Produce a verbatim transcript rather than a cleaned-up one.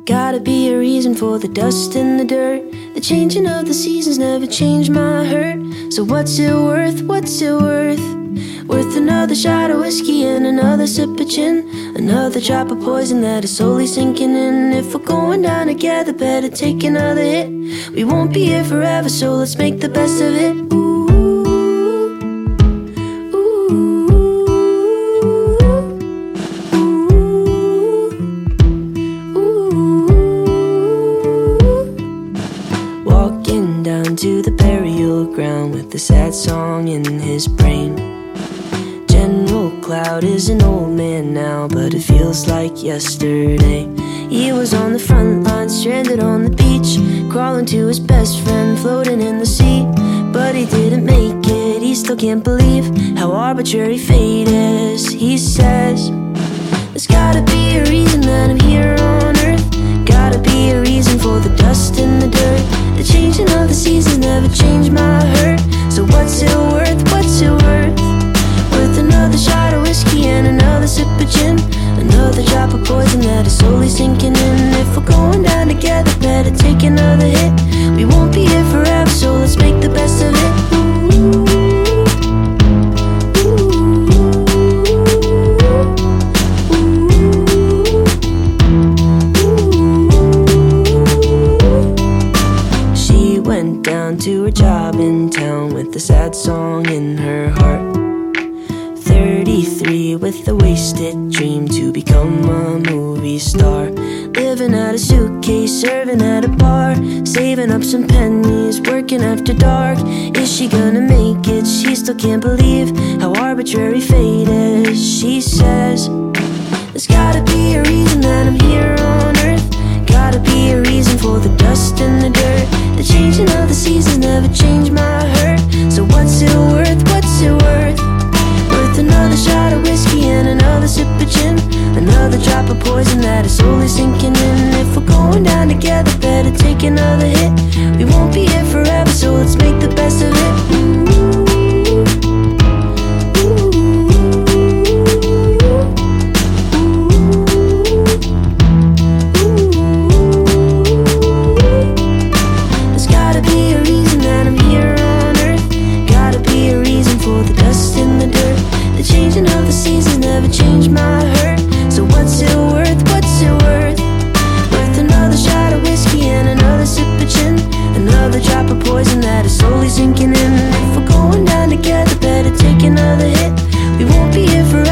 Gotta be a reason for the dust and the dirt. The changing of the seasons never changed my hurt. So what's it worth, what's it worth? Worth another shot of whiskey and another sip of gin, another drop of poison that is slowly sinking in. If we're going down together, better take another hit. We won't be here forever, so let's make the best of it. Ooh, ooh, ooh, ooh. Walking down to the burial ground with a sad song in his brain. General Cloud is an old man now, but it feels like yesterday. He was on the front line, stranded on the beach, crawling to his best friend, floating in the sea. But he didn't make it, he still can't believe how arbitrary fate is. He says, there's gotta be a reason that I'm here on earth. Gotta be a reason for the dust and the dirt. The changing of the seasons never changed my hurt. So what's it worth, what's it worth? Worth another shot of whiskey and another sip of gin, another drop of poison that is slowly sinking in. If we're going down together, better take another hit. We won't be here forever, so let's make the best of it. Ooh, ooh, ooh. She went down to her job in town with a sad song in her heart. thirty-three with a wasted dream to become a movie star. Living out a suitcase, serving at a bar, saving up some pennies, working after dark. Is she gonna make it? She still can't believe how arbitrary fate is. She says, there's gotta be a reason that I'm here on earth. Gotta be a reason for the dust and the dirt. The changing of the seasons never changed my hurt. So what's it worth, what's it worth? Worth another shot of whiskey and another sip of gin, another drop of poison that is slowly sinking in. If we're going down together, better take another hit. We won't be here forever, so let's make the best of it. Ooh, ooh, ooh, ooh. There's gotta be a reason that I'm here on earth. Gotta be a reason for the dust and the dirt. The changing of the seasons never changed my hurt. So what's it worth, what's it worth? Worth another shot of whiskey and another sip of gin, another drop of poison that is slowly sinking in. If we're going down together, better take another hit. We won't be here forever.